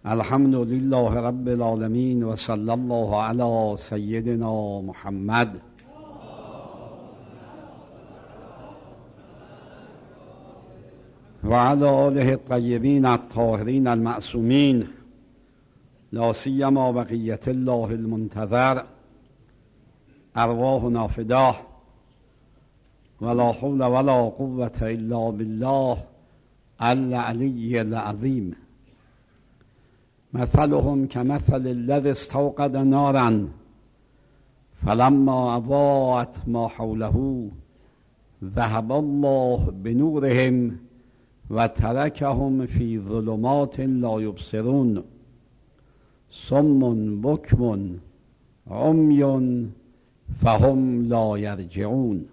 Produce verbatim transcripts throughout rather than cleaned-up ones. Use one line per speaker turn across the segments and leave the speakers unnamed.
الحمد لله رب العالمین و صلی الله علی سیدنا محمد. و علی آله الطیبین الطاهرین المعصومین، لا سیما بقیة الله المنتظر، ارواحنا فداه، ولا حول ولا قوة الا بالله العلی العظیم. مثلهم كمثل الذي استوقد نارا فلما اضاءت ما حوله ذهب الله بنورهم و ترکهم فی ظلمات لا یبصرون صم بکم عمی فهم لا یرجعون.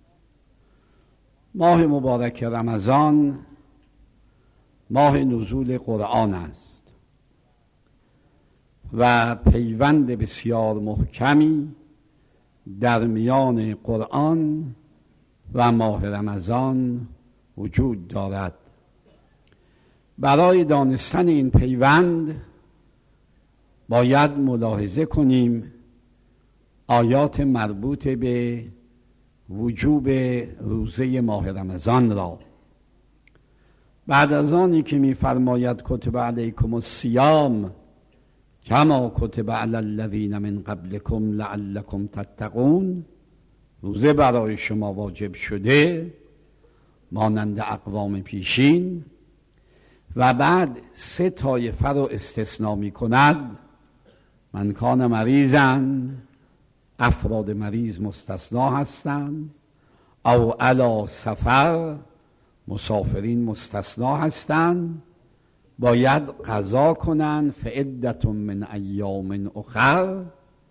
ماه مبارک رمضان ماه نزول قرآن است و پیوند بسیار محکمی در میان قرآن و ماه رمضان وجود دارد. برای دانستن این پیوند باید ملاحظه کنیم آیات مربوط به وجوب روزه ماه رمضان را. بعد از آنی که می‌فرماید کتب علیکم الصیام کما کتب علی الذین من قبلکم لعلکم تتقون، روزه برای شما واجب شده مانند اقوام پیشین، و بعد سه طایفه رو استثناء می کند. من کان مریضن، افراد مریض مستثنا هستند، او علی سفر، مسافرین مستثنا هستند، باید قضا کنند فعدت من ایام اخر.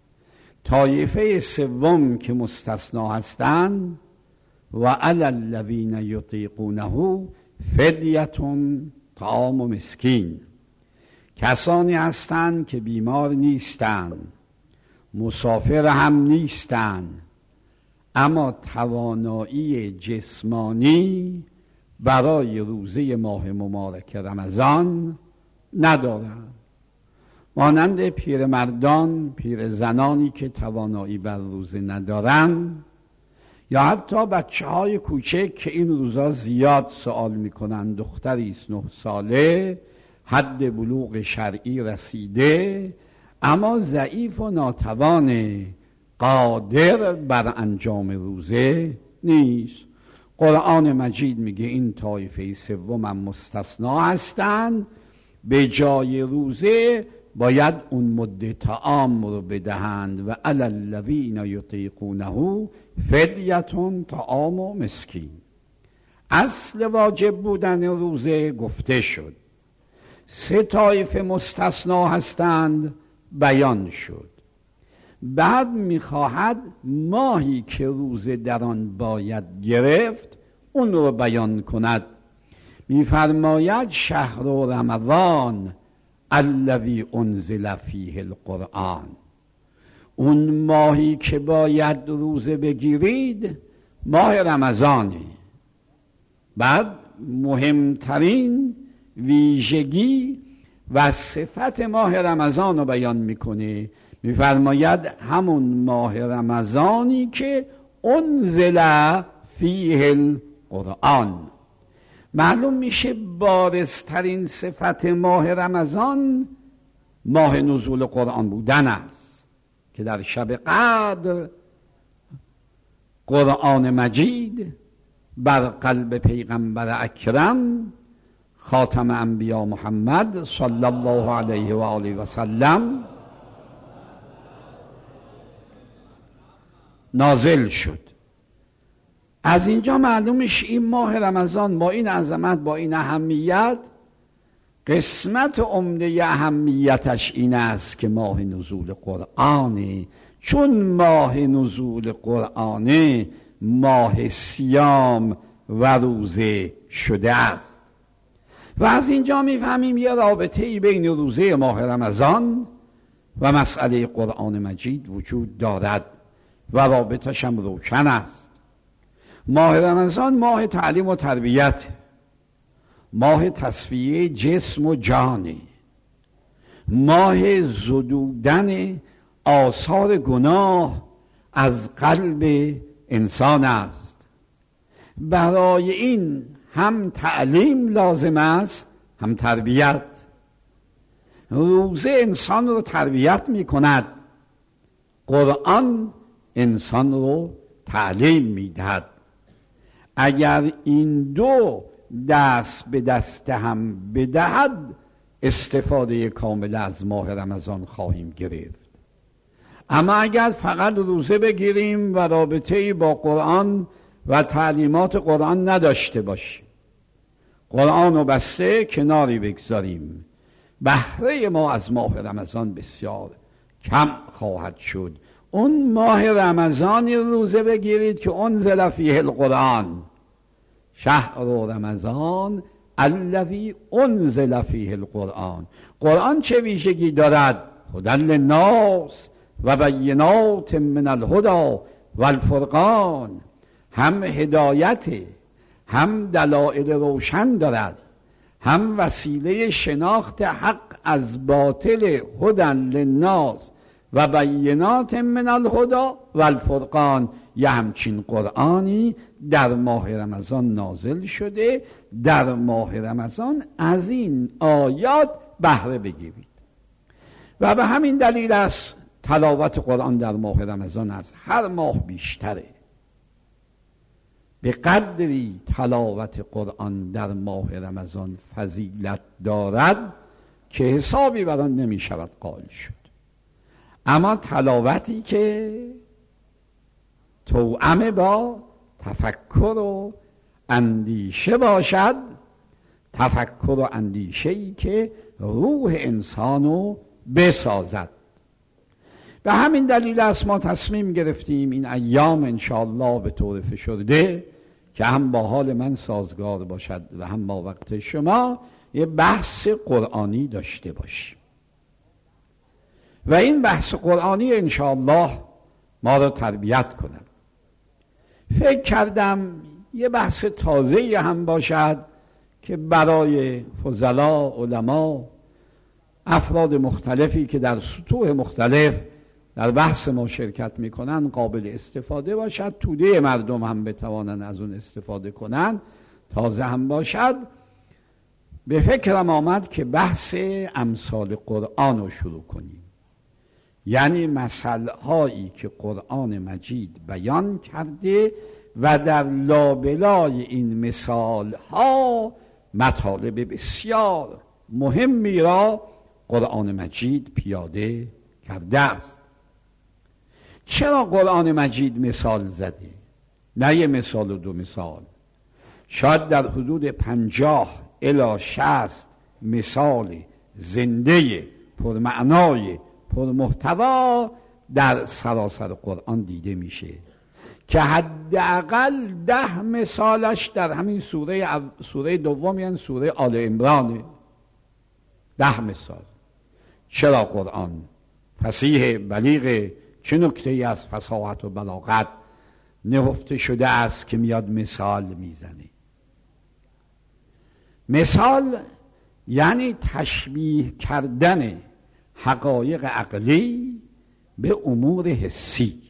طایفه سوم که مستثنا هستند و علی الذین یطیقونه فدیه طعام مسکین، کسانی هستند که بیمار نیستند، مسافر هم نیستند، اما توانایی جسمانی برای روزه ماه مبارک رمضان ندارند، مانند پیرمردان، پیرزنانی که توانایی بر روزه ندارند، یا حتی بچه های کوچک که این روزا زیاد سوال میکنن. دختری است نه ساله، حد بلوغ شرعی رسیده، اما ضعیف و ناتوان، قادر بر انجام روزه نیست. قرآن مجید میگه این طایفه سوم هم مستثنا هستند، به جای روزه باید اون مده طعام رو بدهند و علی الذین یطیقونه فدیه طعام مسکین. اصل واجب بودن روزه گفته شد، سه طایفه مستثنا هستند بیان شد. بعد میخواهد ماهی که روزه در آن باید گرفت اون رو بیان کند. میفرماید شهر رمضان الذی انزل فیه القرآن، اون ماهی که باید روزه بگیرید ماه رمضانه. بعد مهمترین ویژگی و صفت ماه رمضان رو بیان میکنه، میفرماید همون ماه رمضانی که انزل فیه القرآن. معلوم میشه بارزترین صفت ماه رمضان ماه نزول قرآن بودن است که در شب قدر قرآن مجید بر قلب پیغمبر اکرم خاتم انبیا محمد صلی الله علیه و آله و سلم نازل شد. از اینجا معلومش این ماه رمضان با این عظمت، با این اهمیت، قسمت عمده اهمیتش این است که ماه نزول قرآنه. چون ماه نزول قرآنه ماه صیام و روزه شده است. و از اینجا میفهمیم یه رابطه ای بین روزه ماه رمضان و مسئله قرآن مجید وجود دارد و رابطش هم روشن است. ماه رمضان ماه تعلیم و تربیت، ماه تصفیه جسم و جانه. ماه زدودن آثار گناه از قلب انسان است. برای این هم تعلیم لازم است هم تربیت. روزه انسان رو تربیت می کند، قرآن انسان رو تعلیم می دهد. اگر این دو دست به دست هم بدهد استفاده کامل از ماه رمضان خواهیم گرفت. اما اگر فقط روزه بگیریم و رابطه‌ای با قرآن و تعلیمات قرآن نداشته باشیم، قرآن رو بسته کناری بگذاریم، بهره ما از ماه رمضان بسیار کم خواهد شد. اون ماه رمضانی روزه بگیرید که انزل فیه القرآن، شهر رمضان الذی انزل فیه القرآن. قرآن چه ویژگی دارد؟ هدی للناس و بینات من الهدی و الفرقان. هم هدایت، هم دلائل روشن دارد، هم وسیله شناخت حق از باطل. هدی للناس و بینات من الهدی و الفرقان. یه همچین قرآنی در ماه رمضان نازل شده. در ماه رمضان از این آیات بهره بگیرید. و به همین دلیل است تلاوت قرآن در ماه رمضان از هر ماه بیشتره. به قدری تلاوت قرآن در ماه رمضان فضیلت دارد که حسابی بر آن نمی شود قائل شد. اما تلاوتی که توأم با تفکر و اندیشه باشد، تفکر و اندیشه‌ای که روح انسانو بسازد. به همین دلیل است ما تصمیم گرفتیم این ایام انشاءالله به طور فشرده که هم با حال من سازگار باشد و هم با وقت شما یه بحث قرآنی داشته باشیم. و این بحث قرآنی انشاءالله ما رو تربیت کنم. فکر کردم یه بحث تازه‌ای هم باشد که برای فضلا، علما، افراد مختلفی که در سطوح مختلف در بحث ما شرکت میکنن قابل استفاده باشد، توده مردم هم بتوانن از اون استفاده کنن، تازه هم باشد. به فکرم آمد که بحث امثال قرآن رو شروع کنیم. یعنی مسائل هایی که قرآن مجید بیان کرده و در لابلای این مثال ها مطالب بسیار مهمی را قرآن مجید پیاده کرده است. چرا قرآن مجید مثال زده؟ نه یه مثال و دو مثال، شاید در حدود پنجاه الی شصت مثال زنده پرمعنای پرمحتوا در سراسر قرآن دیده میشه که حداقل ده مثالش در همین سوره سوره دوم، یعنی سوره آل عمران. ده مثال. چرا قرآن فصیح بلیغ، چه نکته‌ای از فصاحت و بلاغت نهفته شده است که میاد مثال میزنه؟ مثال یعنی تشبیه کردن حقایق عقلی به امور حسی.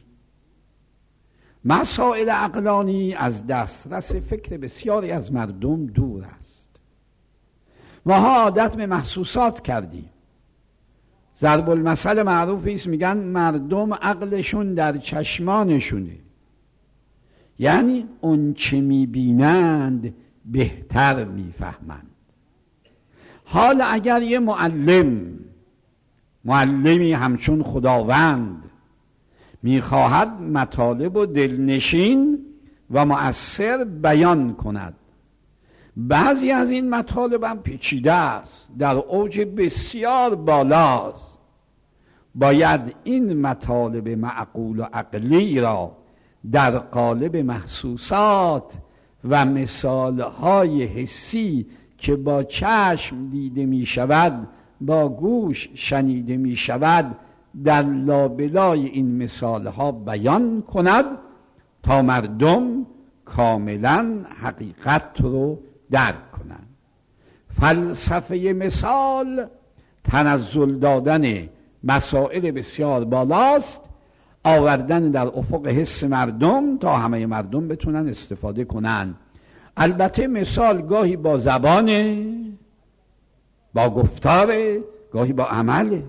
مسائل عقلانی از دسترس فکر بسیاری از مردم دور است. ماها عادت به محسوسات کردیم. ضرب المثل معروفی است، میگن مردم عقلشون در چشمانشونه، یعنی اون چه میبینند بهتر میفهمند. حالا اگر یه معلم معلمی همچون خداوند میخواهد مطالب و دلنشین و مؤثر بیان کند، بعضی از این مطالب هم پیچیده است، در اوج بسیار بالاست. باید این مطالب معقول و عقلی را در قالب محسوسات و مثالهای حسی که با چشم دیده می شود، با گوش شنیده می شود، در لابلای این مثالها بیان کند تا مردم کاملا حقیقت رو درک کنند. فلسفه مثال تنزل دادن مسائل بسیار بالاست، آوردن در افق حس مردم تا همه مردم بتونن استفاده کنن. البته مثال گاهی با زبانه، با گفتاره، گاهی با عمله.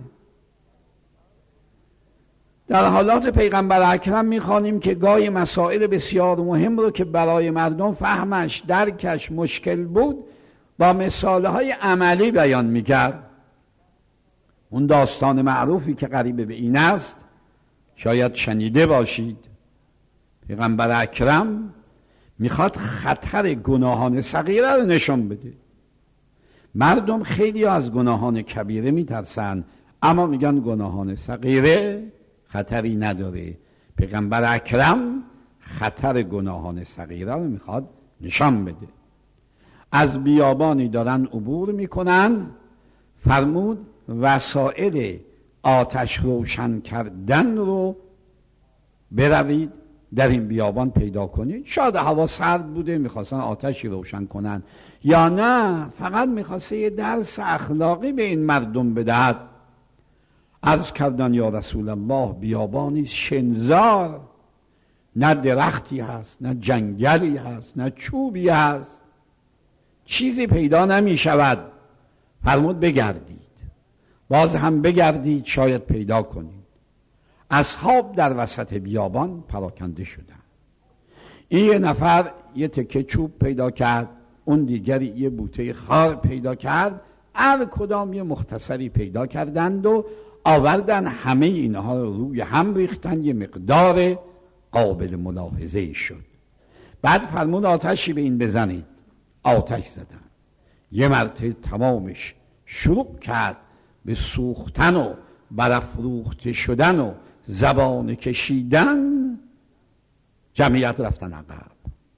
در حالات پیغمبر اکرم میخوانیم که گاهی مسائل بسیار مهم رو که برای مردم فهمش، درکش مشکل بود، با مثالهای عملی بیان میکرد. اون داستان معروفی که قریب به این است شاید شنیده باشید. پیغمبر اکرم میخواد خطر گناهان صغیره رو نشون بده. مردم خیلی از گناهان کبیره میترسن، اما میگن گناهان صغیره خطری نداره. پیغمبر اکرم خطر گناهان صغیره رو میخواد نشان بده. از بیابانی دارن عبور میکنن، فرمود وسایل آتش روشن کردن رو بروید در این بیابان پیدا کنید. شاید هوا سرد بوده میخواستن آتشی روشن کنن، یا نه فقط میخواسته یه درس اخلاقی به این مردم بدهد. عرض کردن یا رسول الله بیابانی شنزار، نه درختی هست، نه جنگلی هست، نه چوبی هست، چیزی پیدا نمی شود. فرمود بگردید، باز هم بگردید شاید پیدا کنید. اصحاب در وسط بیابان پراکنده شدن. این یه نفر یه تکه چوب پیدا کرد، اون دیگری یه بوته خار پیدا کرد، هر کدام یه مختصری پیدا کردند و آوردن، همه اینها رو روی هم ریختن، یه مقدار قابل ملاحظه شد. بعد فرمود آتشی به این بزنید. آتش زدن. یه مرتبه تمامش شروع کرد به سوختن و برافروخته شدن و زبان کشیدن. جمعیت رفتن عقب.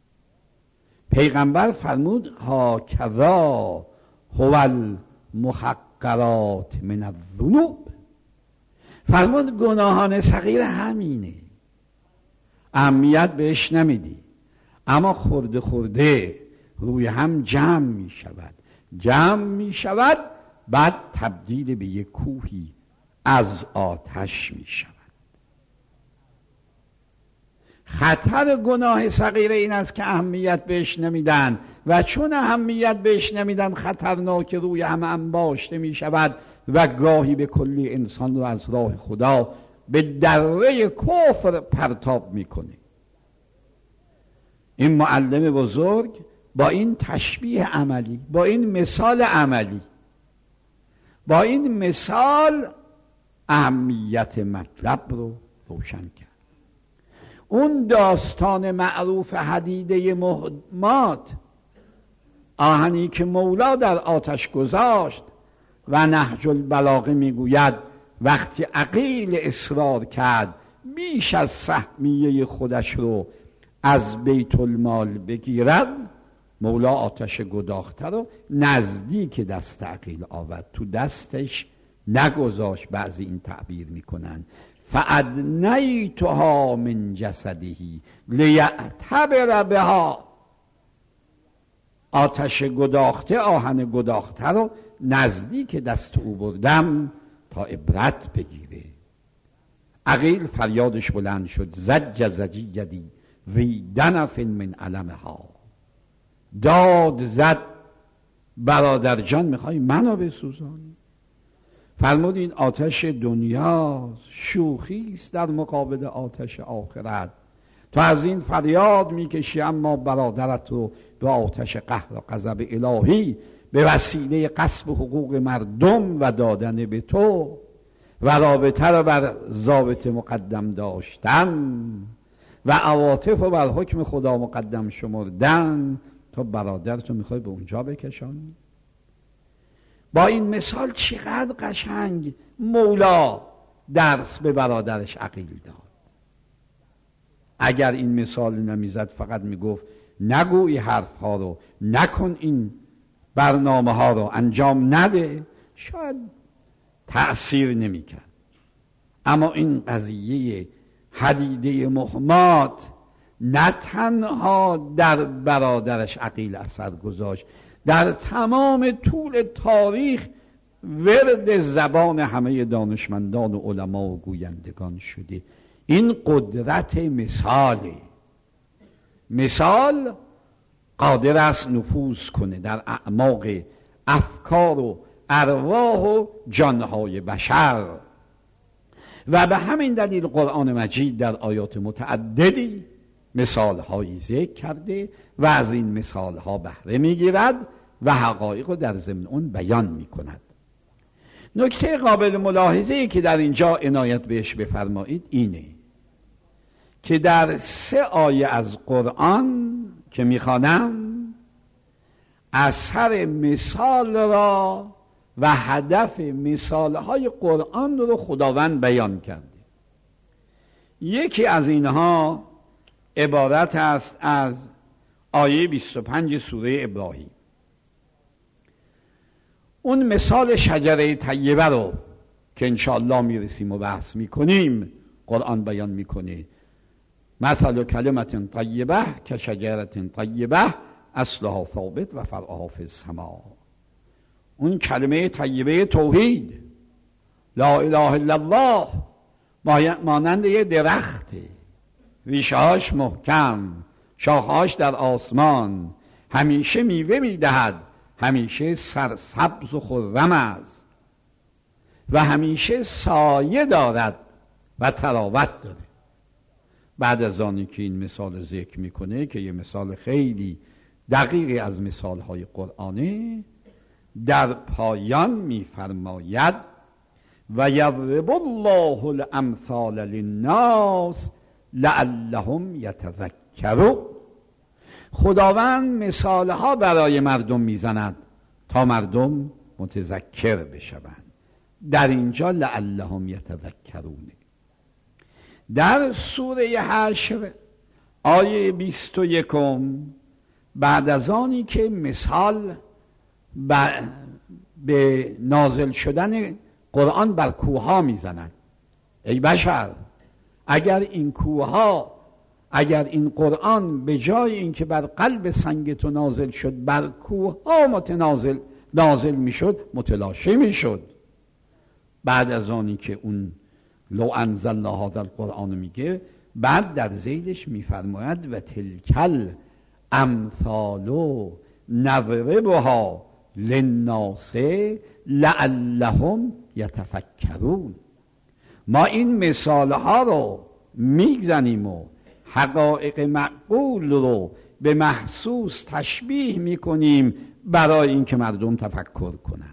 پیغمبر فرمود هاکذا هو المحقرات من الذنوب. فرمود گناهان صغیر همینه، اهمیت بهش نمیدی، اما خورده خورده روی هم جمع می شود جمع می شود بعد تبدیل به یک کوهی از آتش می شود. خطر گناه صغیره این است که اهمیت بهش نمیدن، و چون اهمیت بهش نمیدن خطرناک روی هم انباشته می شود و گاهی به کلی انسان رو از راه خدا به دره کفر پرتاب میکنه. این معلم بزرگ با این تشبیه عملی، با این مثال عملی، با این مثال اهمیت مطلب رو روشن کرد. اون داستان معروف حدیده مهمات، آهنی که مولا در آتش گذاشت و نهج البلاغه میگوید وقتی عقیل اصرار کرد بیش از سهمیه خودش رو از بیت المال بگیرد، مولا آتش گداخته رو نزدیک دست عقیل آورد، تو دستش نگذاشت. بعضی این تعبیر میکنن فادنیتها من جسده لیعتبر بها. آتش گداخته، آهن گداخته رو نزدیک دست او بردم تا عبرت بگیره. عقیل فریادش بلند شد زج زجیدی وی دنف من علمها. داد زد برادر جان میخوای منو بسوزانی؟ فرمود این آتش دنیاست، شوخی است در مقابل آتش آخرت. تو از این فریاد میکشی اما برادرت رو به آتش قهر و غضب الهی به وسیله غصب حقوق مردم و دادن به تو و رابطه رو بر ضابط مقدم داشتن و عواطف رو بر حکم خدا مقدم شمردن، تو برادرتو میخوای به اونجا بکشانی؟ با این مثال چقدر قشنگ مولا درس به برادرش عقیل داد. اگر این مثال نمیزد، فقط میگفت نگوی حرف ها رو، نکن این برنامه ها رو، انجام نده، شاید تأثیر نمیکرد. اما این قضیه حدیده مهمات نه تنها در برادرش عقیل اثر گذاشت، در تمام طول تاریخ ورد زبان همه دانشمندان و علما و گویندگان شده. این قدرت مثاله. مثال قادر است نفوذ کنه در اعماق افکار و ارواح و جانهای بشر و به همین دلیل قرآن مجید در آیات متعددی مثالهایی ذکر کرده و از این مثالها بهره میگیرد و حقایق رو در ضمن اون بیان میکند. نکته قابل ملاحظه‌ای که در اینجا عنایت بهش بفرمایید اینه که در سه آیه از قرآن که میخوانم اثر مثال را و هدف مثالهای قرآن رو خداوند بیان کرده. یکی از اینها عبارت است از آیه بیست و پنج سوره ابراهیم. اون مثال شجره طیبه رو که انشاءالله میرسیم و بحث میکنیم قرآن بیان میکنه. مثل کلمت طیبه که شجرت طیبه اصلها ثابت و فرعها فی السماء. اون کلمه طیبه توحید لا اله الا الله مانند یه درخته، ریشه‌هاش محکم، شاخه‌هاش در آسمان، همیشه میوه میدهد، همیشه سرسبز و خرم است و همیشه سایه دارد و تراوت داره. بعد از آنی که این مثال ذکر میکنه که یه مثال خیلی دقیقی از مثالهای قرآنه، در پایان میفرماید و یضرب الله الامثال للناس لعلهم یتذکرون. خداوند مثالها برای مردم میزند تا مردم متذکر بشوند. در اینجا لعلهم یتذکرون. در سوره حشر آیه بیست و یکم بعد از آنی که مثال به نازل شدن قرآن بر کوه‌ها میزند، ای بشر اگر این کوه‌ها، اگر این قرآن به جای اینکه بر قلب سنگ تو نازل شد بر کوه‌ها متنازل نازل میشد متلاشی میشد. بعد از آنی که اون لو انزلنا هذا القرآن میگه، بعد در ذیلش میفرماید و تلکل امثال نضربها للناس لعلهم یتفکرون. ما این مثالها رو میگذنیم و حقایق معقول رو به محسوس تشبیه میکنیم برای اینکه مردم تفکر کنند.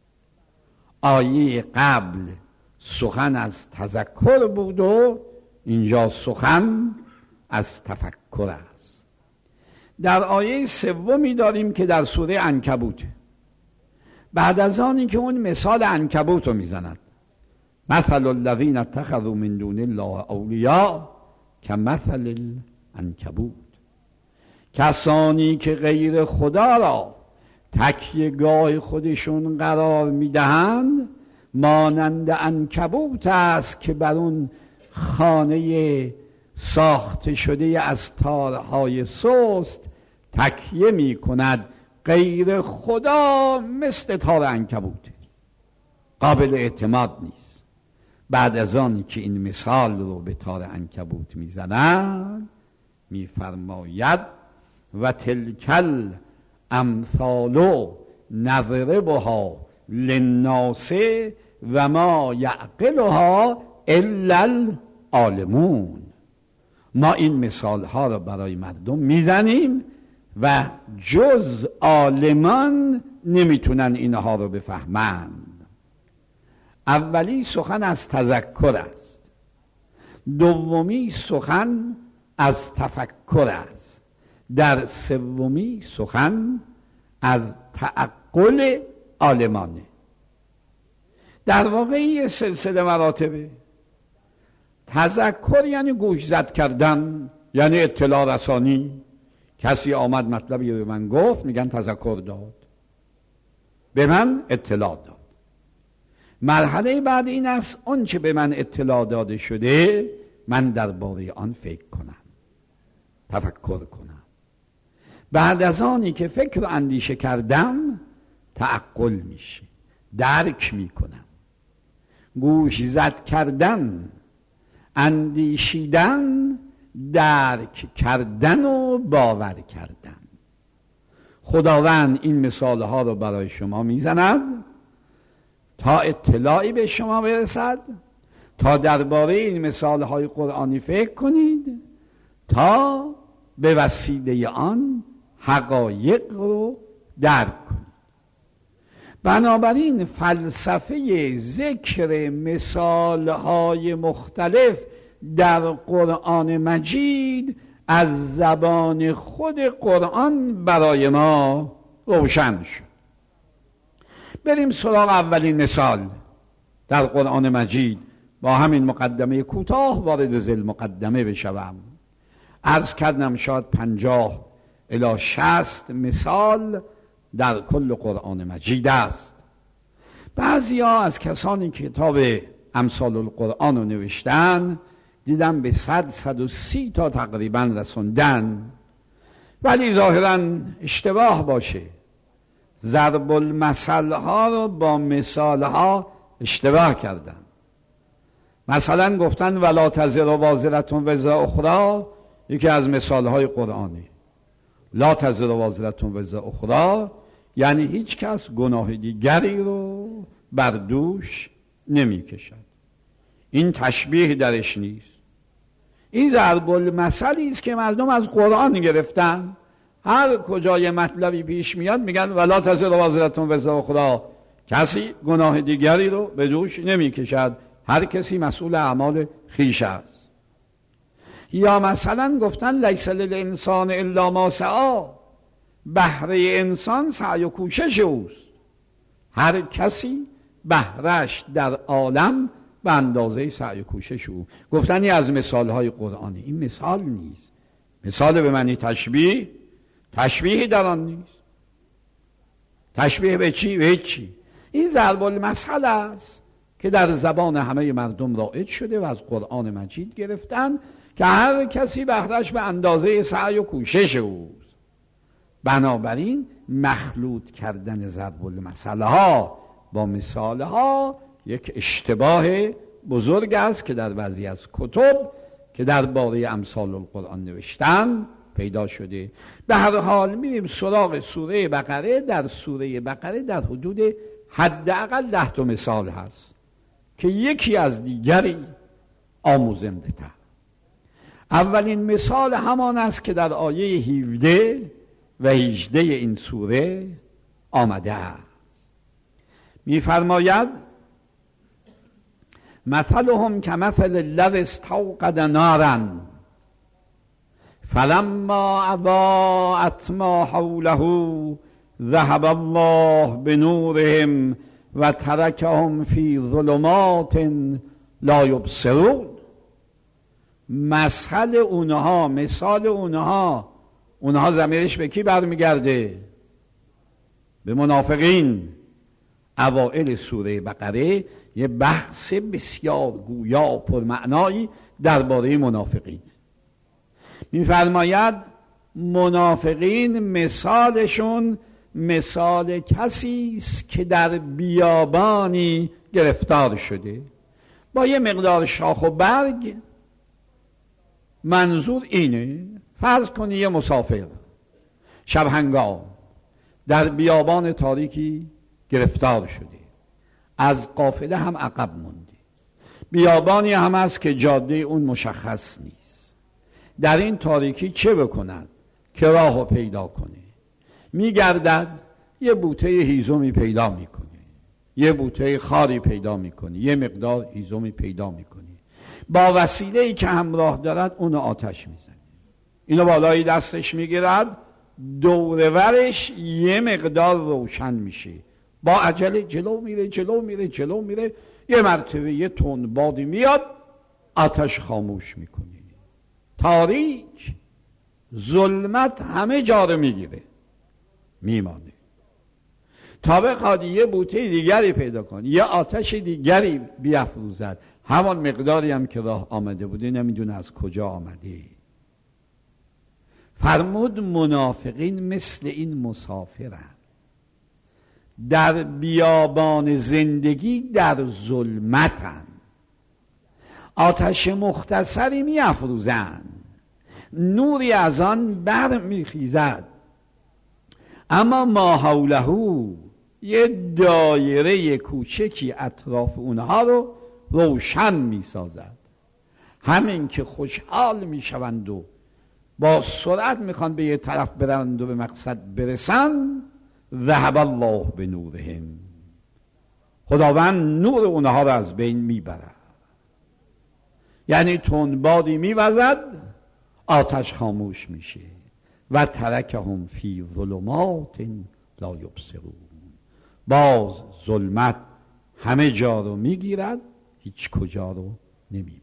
آیه قبل سخن از تذکر بود و اینجا سخن از تفکر است. در آیه سومی داریم که در سوره عنکبوت، بعد از آنی که اون مثال عنکبوت رو میزند، مثل الذین اتخذوا من دون الله اولیاء کمثل العنکبوت. کسانی که غیر خدا را تکیه‌گاه خودشون قرار میدهند مانند عنکبوت است که بر اون خانه ساخته شده از تارهای سست تکیه می کند. غیر خدا مثل تار عنکبوت، قابل اعتماد نیست. بعد از آن که این مثال رو به تار عنکبوت می زنند می فرماید و تلکل امثال نضربها للناس و ما یعقلها الا العالمون. ما این مثال ها را برای مردم میزنیم و جز عالمان نمیتونن اینها رو بفهمند. اولی سخن از تذکر است، دومی سخن از تفکر است، در سومی سخن از تعقل عالمانه. در واقع یه سلسله مراتبه. تذکر یعنی گوش زد کردن، یعنی اطلاع رسانی. کسی آمد مطلبی به من گفت، میگن تذکر داد، به من اطلاع داد. مرحله بعد این است اون چه به من اطلاع داده شده من درباره آن فکر کنم، تفکر کنم. بعد از آنی که فکر و اندیشه کردم تعقل میشه. درک میکنم. گوش زد کردن، اندیشیدن، درک کردن و باور کردن. خداوند این مثالها رو برای شما میزند تا اطلاعی به شما برسد، تا درباره این مثالهای قرآنی فکر کنید، تا به وسیله آن حقایق رو درک کنید. بنابراین فلسفه ذکر مثالهای مختلف در قرآن مجید از زبان خود قرآن برای ما روشن شد. بریم سراغ اولین مثال در قرآن مجید. با همین مقدمه کوتاه وارد ذیل مقدمه بشوم. عرض کردم شاید پنجاه الی شصت مثال در کل قرآن مجید است. بعضی ها از کسانی که کتاب امثال القرآن رو نوشتن دیدم به صد صد و سی تا تقریبا رسوندن، ولی ظاهرا اشتباه باشه. ضرب المثل ها رو با مثال ها اشتباه کردن. مثلا گفتن ولا تزر وازرة وزر اخرى، یکی از مثال های قرآنی. لا تزر وازرة وزر اخرى یعنی هیچ کس گناه دیگری رو بر دوش نمی کشد. این تشبیه درش نیست. این ضرب المثلی است که مردم از قرآن گرفتن. هر کجای مطلبی پیش میاد میگن ولا تزر وازرة وزر اخرى، کسی گناه دیگری رو به دوش نمی کشد، هر کسی مسئول اعمال خویش است. یا مثلا گفتن لیس للانسان الا ما سعی، بهره انسان سعی و کوشش اوست. هر کسی بهرهش در عالم به اندازه سعی و کوشش او. گفتنی از مثال های قرآنی. این مثال نیست. مثال به معنی تشبیه، تشبیه در آن نیست. تشبیه به چی؟ به چی؟ این ضرب المثل است که در زبان همه مردم رایج شده و از قرآن مجید گرفتن که هر کسی بهرهش به اندازه سعی و کوشش اوست. بنابراین مخلوط کردن ضرب المثل ها با مثال ها یک اشتباه بزرگ است که در بعضی از کتب که درباره امثال القرآن نوشتن پیدا شده. به هر حال میریم سراغ سوره بقره. در سوره بقره در حدود حداقل ده تا مثال هست که یکی از دیگری آموزنده تر. اولین مثال همان است که در آیه هفده و هجده این سوره آمده است. می‌فرماید مثلهم کمثل الذی استوقد نارا فلما اضاءت ما حوله ذهب الله بنورهم و ترکهم فی ظلمات لا یبصرون. مثل اونها، مثال اونها، اونها ضمیرش به کی برمیگرده؟ به منافقین. اوائل سوره بقره یه بحث بسیار گویا و پرمعنایی درباره منافقین. می‌فرماید منافقین مثالشون مثال کسی است که در بیابانی گرفتار شده با یه مقدار شاخ و برگ. منظور اینه فرض کنی یه مسافر شب هنگام در بیابان تاریکی گرفتار شده، از قافله هم عقب مونده. بیابانی هم هست که جاده اون مشخص نیست. در این تاریکی چه بکند که راهو پیدا کنه؟ میگردد، یه بوته هیزمی پیدا میکنه، یه بوته خاری پیدا میکنه، یه مقدار هیزمی پیدا میکنه. با وسیله‌ای که همراه دارد اونو آتش میزنه، اینو بالای دستش میگیرد، دورورش یه مقدار روشن میشه. با عجله جلو میره جلو میره جلو میره یه مرتبه یه تند بادی میاد، آتش خاموش میکنه. تاریک، ظلمت همه جا رو میگیره، میمانه. تا بخواد یه بوته دیگری پیدا کنه، یه آتش دیگری بیافروزد، همان مقداری هم که راه آمده بوده نمیدونه از کجا آمده. فرمود منافقین مثل این مسافرن. در بیابان زندگی در ظلمتن، آتش مختصری می افروزند، نوری از آن بر می خیزد، اما ما حوله یه دایره کوچکی اطراف اونها رو روشن می سازد. همین که خوشحال می شوند و با سرعت می خوان به یه طرف برند و به مقصد برسند، ذهب الله به نورهم، خداوند نور اونها رو از بین می برد. یعنی تندبادی می وزد، آتش خاموش میشه. و ترکهم فی ظلمات لا یبصرون، باز ظلمت همه جا رو میگیرد، هیچ کجا رو نمیبینن.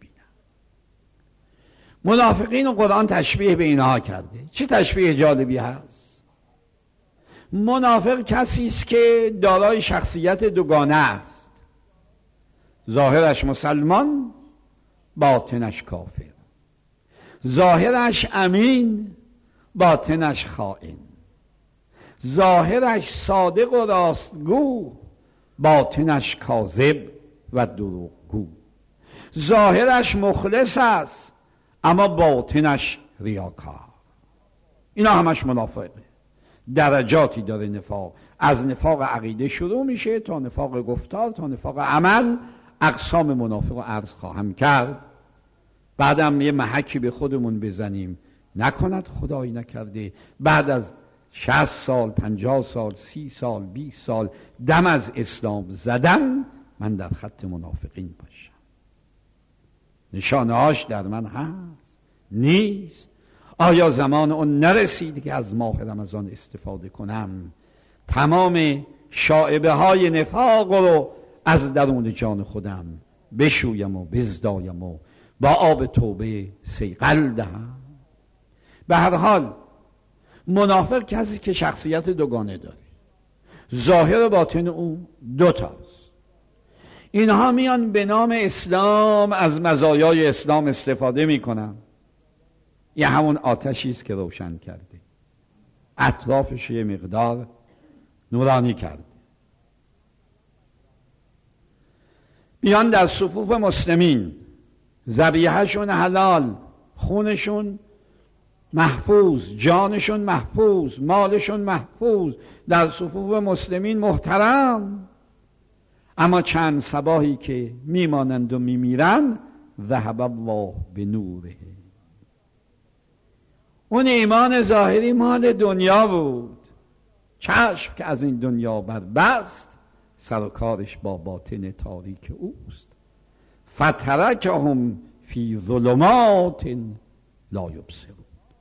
منافقین و قرآن تشبیه به اینها کرده. چه تشبیه جالبی هست؟ منافق کسی است که دارای شخصیت دوگانه است، ظاهرش مسلمان، باطنش کافر، ظاهرش امین، باطنش خائن، ظاهرش صادق و راستگو، باطنش کاذب و دروغگو، ظاهرش مخلص است اما باطنش ریاکار. اینا همش منافقه. درجاتی داره نفاق، از نفاق عقیده شروع میشه تا نفاق گفتار تا نفاق عمل. اقسام منافق رو عرض خواهم کرد. بعدم یه محکی به خودمون بزنیم، نکند خدایی نکرده بعد از شصت سال، پنجاه سال، سی سال، بیست سال دم از اسلام زدن من در خط منافقین باشم. نشانهاش در من هست نیست؟ آیا زمان اون نرسید که از ماه رمضان استفاده کنم، تمام شائبه های نفاق رو از درون جان خودم بشویم و بزدایم و با آب توبه صیقل دهم؟ به هر حال منافق کسی که شخصیت دوگانه داره، ظاهر و باطن اون دوتاست. اینها میان به نام اسلام از مزایای اسلام استفاده میکنن. یه همون آتشی است که روشن کرده، اطرافش یه مقدار نورانی کرده. بیان در صفوف مسلمین، ذبیحه‌شون حلال، خونشون محفوظ، جانشون محفوظ، مالشون محفوظ، در صفوف مسلمین محترم. اما چند صباحی که میمانند و میمیرن، ذهب الله به نوره. اون ایمان ظاهری مال دنیا بود، چشم که از این دنیا بربست، سر و کارش با باطن تاریک اوست. فترکهم فی ظلمات لا یبصرون.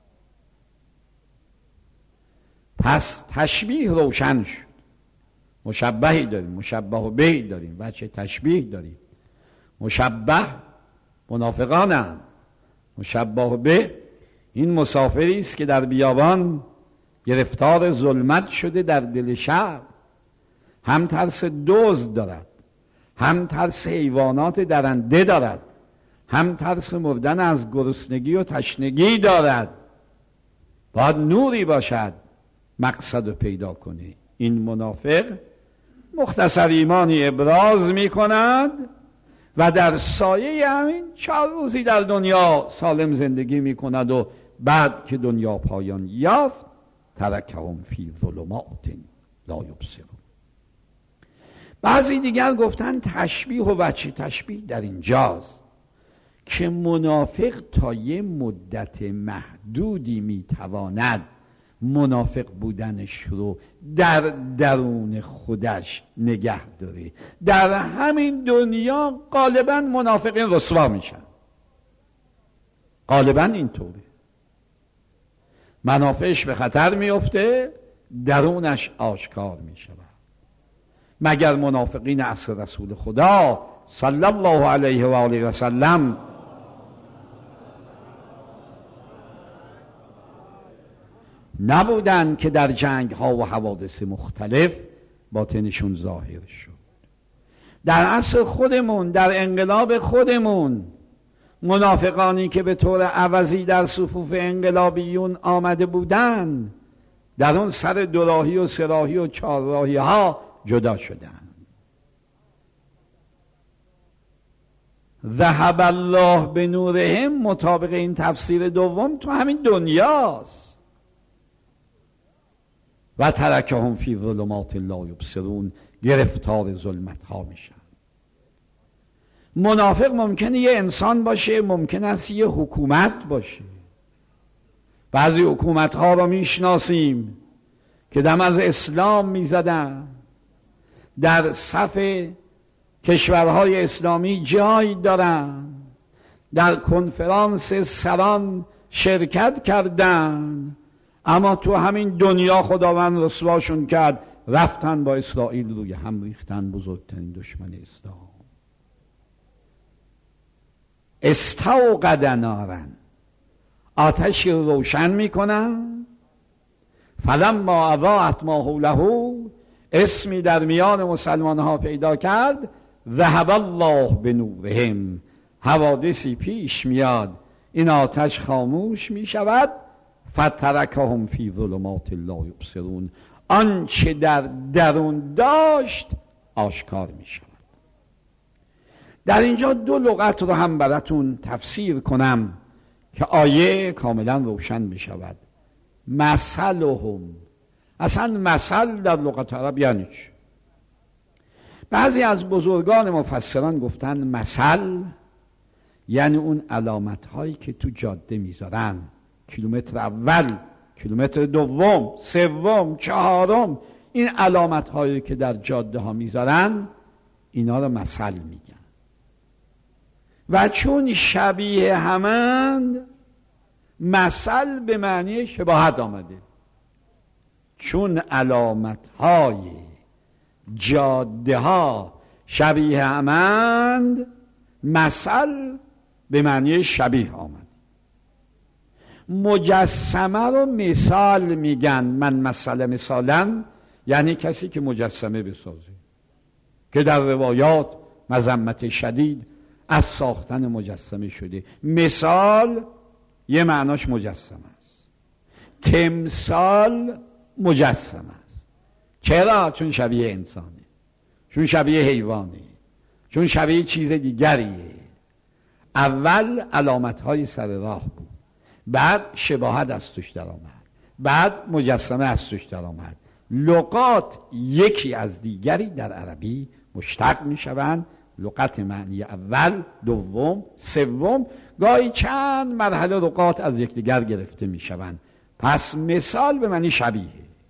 پس تشبیه روشن شد. مشبهی داریم، مشبه به داریم، بچه تشبیه داریم. مشبه منافقانند، مشبه به این مسافری است که در بیابان گرفتار ظلمت شده در دل شب، هم ترس دزد دارد، هم ترس حیوانات درنده دارد، هم ترس مردن از گرسنگی و تشنگی دارد. باید نوری باشد مقصد رو پیدا کنه. این منافق مختصر ایمانی ابراز می کند و در سایه همین چهار روزی در دنیا سالم زندگی می کند و بعد که دنیا پایان یافت، ترکهم فی ظلمات لا یبصرون. بعضی دیگر گفتن تشبیه و وجه تشبیه در اینجاست که منافق تا یه مدت محدودی میتواند منافق بودنش رو در درون خودش نگه داره. در همین دنیا غالبا منافقین رسوا میشن، غالبا اینطوره. منافعش به خطر میفته، درونش آشکار میشه. مگر منافقین عصر رسول خدا صلی الله علیه و آله و سلم نبودن که در جنگ ها و حوادث مختلف باطنشون ظاهر شد؟ در عصر خودمون، در انقلاب خودمون، منافقانی که به طور عوضی در صفوف انقلابیون آمده بودن، در اون سر دوراهی و سراهی و چهارراهی ها جدا شدن. ذهب الله به نورهم مطابق این تفسیر دوم تو همین دنیاست. و ترکهم فی ظلمات لا یبصرون، گرفتار ظلمت ها میشن. منافق ممکنه یه انسان باشه، ممکن است یه حکومت باشه. بعضی حکومت ها رو میشناسیم که دم از اسلام میزدن، در صف کشورهای اسلامی جای دارن، در کنفرانس سران شرکت کردن، اما تو همین دنیا خداوند رسواشون کرد، رفتن با اسرائیل روی هم ریختن، بزرگترین دشمن اسلام. استوقد نارن، آتشی رو روشن میکنن، فلما اضاءت ما حوله، اسمی در میان مسلمان ها پیدا کرد، ذهب الله بنورهم، حوادثی پیش میاد، این آتش خاموش میشود، فترکهم فی ظلمات لا یبصرون، آنچه در درون داشت آشکار میشود. در اینجا دو لغت رو هم براتون تفسیر کنم که آیه کاملا روشن بشود. مثلهم، اصلا مثل در لغت عرب یعنی چی؟ بعضی از بزرگان مفسران گفتن مثل یعنی اون علامت هایی که تو جاده میذارن، کیلومتر اول، کیلومتر دوم، سوم، چهارم، این علامت هایی که در جاده ها میذارن اینا رو مثل میگن. و چون شبیه همند، مثل به معنی شباهت آمده. چون علامت های جاده ها شبیه همند، مثل به معنی شبیه آمد. مجسمه رو مثال میگن، من مثل مثالا یعنی کسی که مجسمه بسازه، که در روایات مذمت شدید از ساختن مجسمه شده. مثال یه معناش مجسمه است، تمثال مجسمه است. چرا؟ چون شبیه انسانه، چون شبیه حیوانه، چون شبیه چیز دیگریه. اول علامت‌های سر راه بود، بعد شباهت از توش در آمد، بعد مجسمه از توش در آمد. لغات یکی از دیگری در عربی مشتق می شوند. لغت معنی اول، دوم، سوم، گاهی چند مرحله لغات از یکدیگر گرفته می شوند. پس مثال به معنی شبیه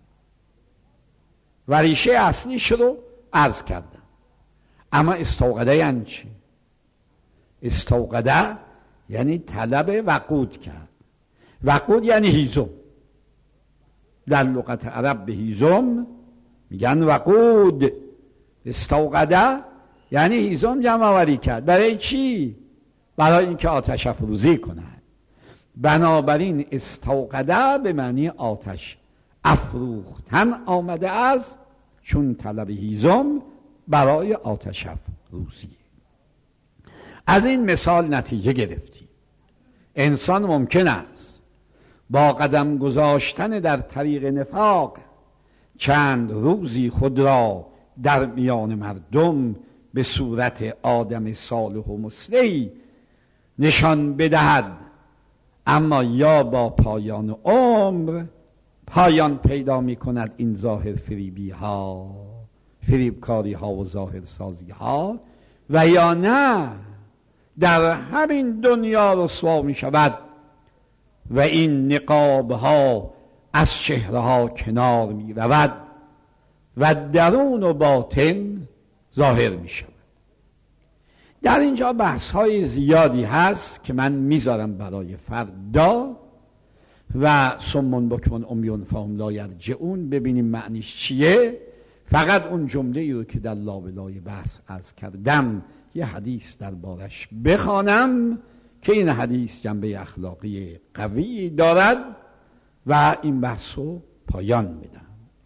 و ریشه اصلیش رو عرض کردم. اما استوقده یعنی چی؟ استوقده یعنی طلب وقود کرد. وقود یعنی هیزم. در لغت عرب به هیزم میگن وقود. استوقده یعنی هیزم جمع آوری کرد. برای چی؟ برای اینکه آتش افروزی کند. بنابراین استوقده به معنی آتش افروختن آمده است، چون طلب هیزم برای آتش افروزی. از این مثال نتیجه گرفتی انسان ممکن است با قدم گذاشتن در طریق نفاق چند روزی خود را در میان مردم به صورت آدم صالح و مصلحی نشان بدهد، اما یا با پایان عمر پایان پیدا می کند این ظاهر فریبی ها، فریبکاری ها و ظاهر سازی ها، و یا نه در همین دنیا رسوا می شود و این نقاب ها از چهره ها کنار می رود و درون و باطن ظاهر می شود. در اینجا بحث های زیادی هست که من میذارم برای فردا و سمون بکمون امیون فهم لا یرجعون، ببینیم معنیش چیه. فقط اون جمله ای رو که در لابلای بحث عرض کردم یه حدیث در بارش بخوانم که این حدیث جنبه اخلاقی قوی دارد و این بحث رو پایان میدم.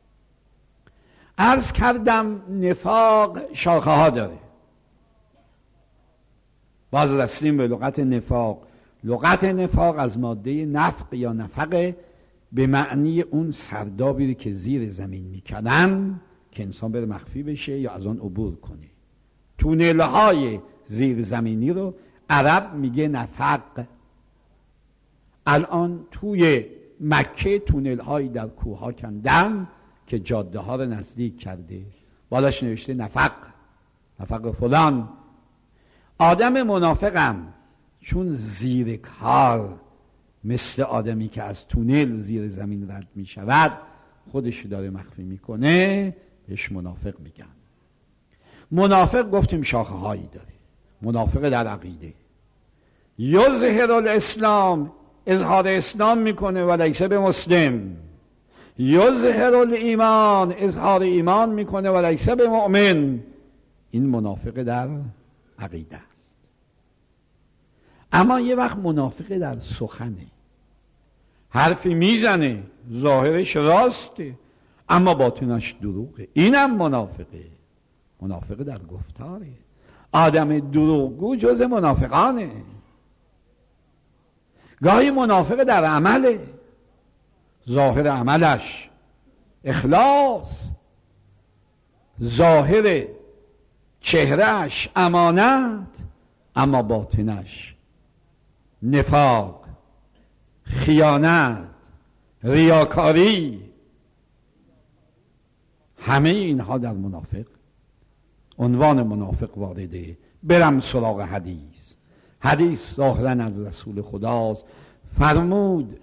عرض کردم نفاق شاخه ها داره. باز رسیدیم به لغت نفاق. لغت نفاق از ماده نفق یا نفقه، به معنی اون سردابی که زیر زمین میکنن که انسان بره مخفی بشه یا از آن عبور کنه. تونل های زیر زمینی رو عرب میگه نفق. الان توی مکه تونل هایی در کوه ها کندن که جاده ها رو نزدیک کرده، بالاش نوشته نفق، نفق فلان. آدم منافقم چون زیر کار مثل آدمی که از تونل زیر زمین رد می شود خودش داره مخفی میکنه، بهش منافق میگن. منافق گفتیم شاخه هایی داره. منافق در عقیده یظهر الاسلام، اظهار اسلام میکنه و لیس به مسلم. یظهر الایمان، اظهار ایمان میکنه و لیس به مؤمن. این منافق در عقیده است. اما یه وقت منافق در سخنه، حرفی میزنه ظاهرش راسته اما باطنش دروغه، اینم منافقه. منافق در گفتاره. آدم دروغگو جز منافقانه. گاهی منافق در عمله، ظاهر عملش اخلاص، ظاهر چهرهش امانت، اما باطنش نفاق، خیانت، ریاکاری. همه اینها در منافق. عنوان منافق وارده. برم سراغ حدیث. حدیث ظاهرا از رسول خداست. فرمود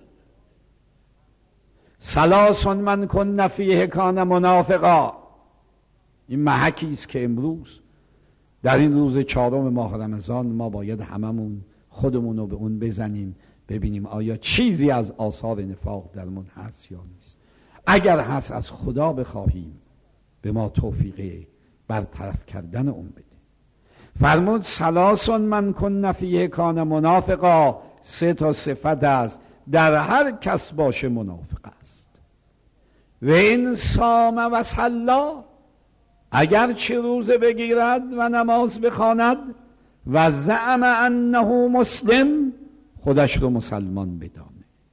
ثلاث من کن فیه کان منافقا. این محکی است که امروز در این روز چهارم ماه رمضان ما باید هممون خودمون رو به اون بزنیم، ببینیم آیا چیزی از آثار نفاق در من هست یا نیست. اگر هست از خدا بخواهیم به ما توفیق برطرف کردن اون بده. فرمود ثلاث من کن فیه کان منافقا. سه تا صفت است در هر کس باشه منافق است. و این صام و صلا، اگر چه روزه بگیرد و نماز بخواند و زعم انه مسلم، خودش رو مسلمان بدانه.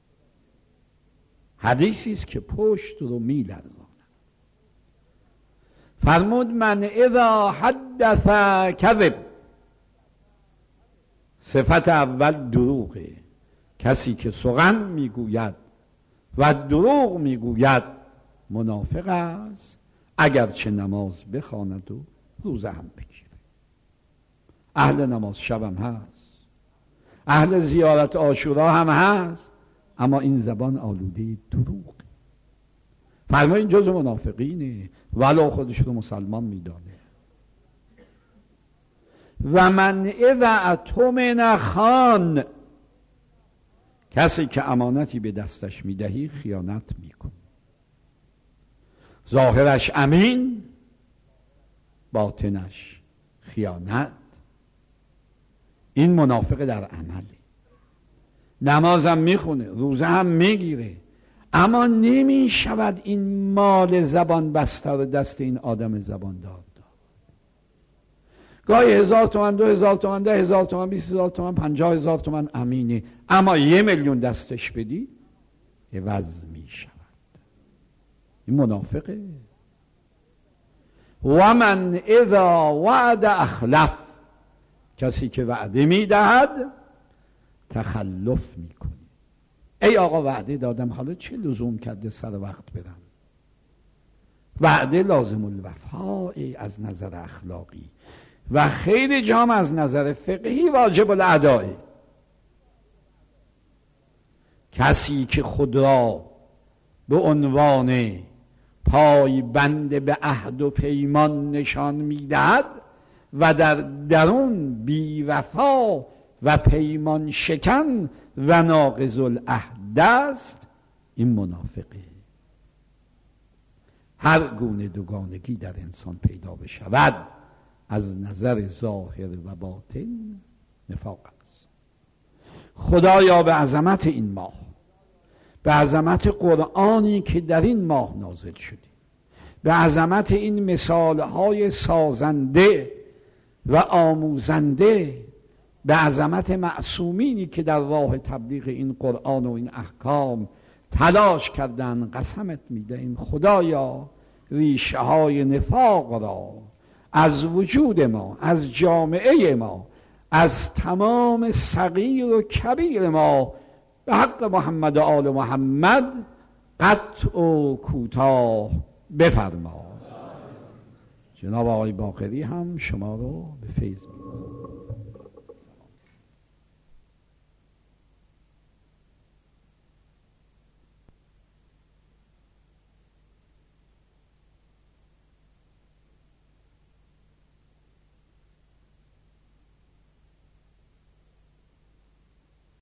حدیثی است که پشت رو میلرزاند. فرمود من اذا حدث کذب. صفت اول دروغه. کسی که سخن میگوید و دروغ میگوید منافق است، اگرچه نماز بخواند و روزه هم بگیره. اهل نماز شب هم هست، اهل زیارت عاشورا هم هست، اما این زبان آلوده دروغ. فرمایین جز منافقینه ولو خودش رو مسلمان میدانه. و من اذا اؤتمن خان. کسی که امانتی به دستش میدهی خیانت میکنه. ظاهرش امین، باطنش خیانت. این منافق در عمله. نمازم میخونه، روزه هم میگیره، اما نمی شود این مال زبان بسته دست این آدم زبان دار داد. گاهی هزار تومن، دو هزار تومن، ده هزار تومن، بیست هزار تومن، پنجاه هزار تومن امینه، اما یه میلیون دستش بدی عوض می شود. این منافقه. و من اذا وعد اخلف. کسی که وعده میدهد تخلف میکنه. ای آقا وعده دادم، حالا چه لزوم کرده سر وقت برم؟ وعده لازم الوفاء از نظر اخلاقی و خیلی جام از نظر فقهی واجب الاداء. کسی که خود را به عنوان پای بند به عهد و پیمان نشان میدهد و در درون بی وفا و پیمان شکن و ناقض العهد است، این منافقه. هر گونه دوگانگی در انسان پیدا بشود از نظر ظاهر و باطن نفاق است. خدایا به عظمت این ماه، به عظمت قرآنی که در این ماه نازل شده، به عظمت این مثالهای سازنده و آموزنده، به عظمت معصومینی که در راه تبلیغ این قرآن و این احکام تلاش کردن، قسمت میدهیم خدایا ریشه های نفاق را از وجود ما، از جامعه ما، از تمام صغیر و کبیر ما به حق محمد و آل محمد قطع و کوتاه بفرما. جناب آقای باقری هم شما رو به فیض می‌رساند.